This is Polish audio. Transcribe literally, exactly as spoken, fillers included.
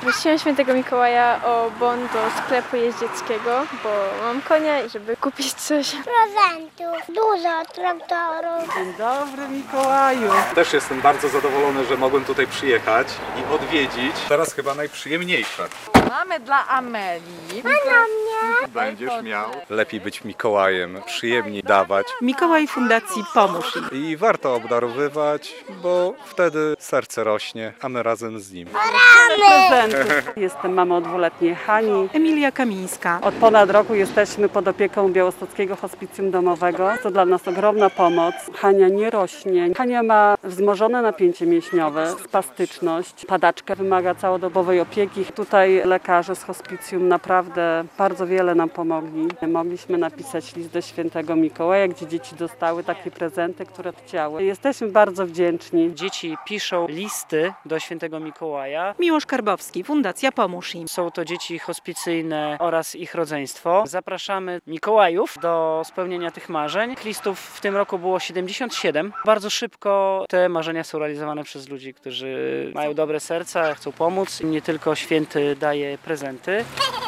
Prosiłam świętego Mikołaja o bon do sklepu jeździeckiego, bo mam konia i żeby kupić coś. Prezentów, dużo traktorów. Dzień dobry, Mikołaju. Też jestem bardzo zadowolony, że mogłem tutaj przyjechać i odwiedzić. Teraz chyba najprzyjemniejsze. Mamy dla Amelii. A na mnie? Będziesz miał. Lepiej być Mikołajem, przyjemniej dawać Mikołaj Fundacji Pomóż im. i warto obdarowywać, bo wtedy serce rośnie, a my razem z nim. Prezentów. Jestem mamą dwuletniej Hani. Emilia Kamińska. Od ponad roku jesteśmy pod opieką Białostockiego Hospicjum Domowego. To dla nas ogromna pomoc. Hania nie rośnie. Hania ma wzmożone napięcie mięśniowe, spastyczność. Padaczka wymaga całodobowej opieki. Tutaj lekarze z hospicjum naprawdę bardzo wiele nam pomogli. Mogliśmy napisać list do świętego Mikołaja, gdzie dzieci dostały takie prezenty, które chciały. Jesteśmy bardzo wdzięczni. Dzieci piszą listy do świętego Mikołaja. Miłosz Karbowski, Fundacja Pomóż im. Są to dzieci hospicyjne oraz ich rodzeństwo. Zapraszamy Mikołajów do spełnienia tych marzeń. Listów w tym roku było siedemdziesiąt siedem. Bardzo szybko te marzenia są realizowane przez ludzi, którzy mają dobre serca, chcą pomóc. Nie tylko święty daje prezenty.